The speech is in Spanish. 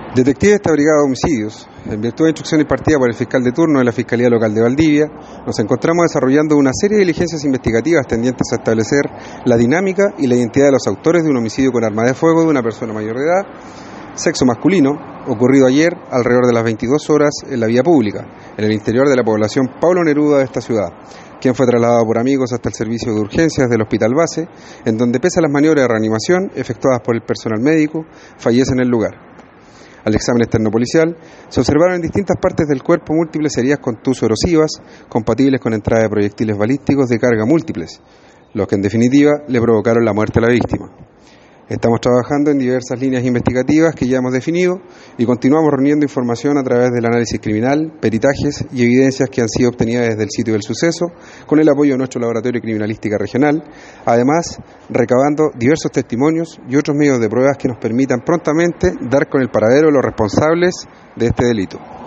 Detectives de esta brigada de homicidios, en virtud de instrucción impartida por el fiscal de turno de la Fiscalía Local de Valdivia, nos encontramos desarrollando una serie de diligencias investigativas tendientes a establecer la dinámica y la identidad de los autores de un homicidio con arma de fuego de una persona mayor de edad, sexo masculino, ocurrido ayer alrededor de las 22 horas en la vía pública, en el interior de la población Pablo Neruda de esta ciudad, quien fue trasladado por amigos hasta el servicio de urgencias del Hospital Base, en donde, pese a las maniobras de reanimación efectuadas por el personal médico, fallece en el lugar. Al examen externo policial, se observaron en distintas partes del cuerpo múltiples heridas contuso-erosivas compatibles con entrada de proyectiles balísticos de carga múltiples, los que en definitiva le provocaron la muerte a la víctima. Estamos trabajando en diversas líneas investigativas que ya hemos definido y continuamos reuniendo información a través del análisis criminal, peritajes y evidencias que han sido obtenidas desde el sitio del suceso con el apoyo de nuestro Laboratorio de Criminalística Regional, además recabando diversos testimonios y otros medios de pruebas que nos permitan prontamente dar con el paradero de los responsables de este delito.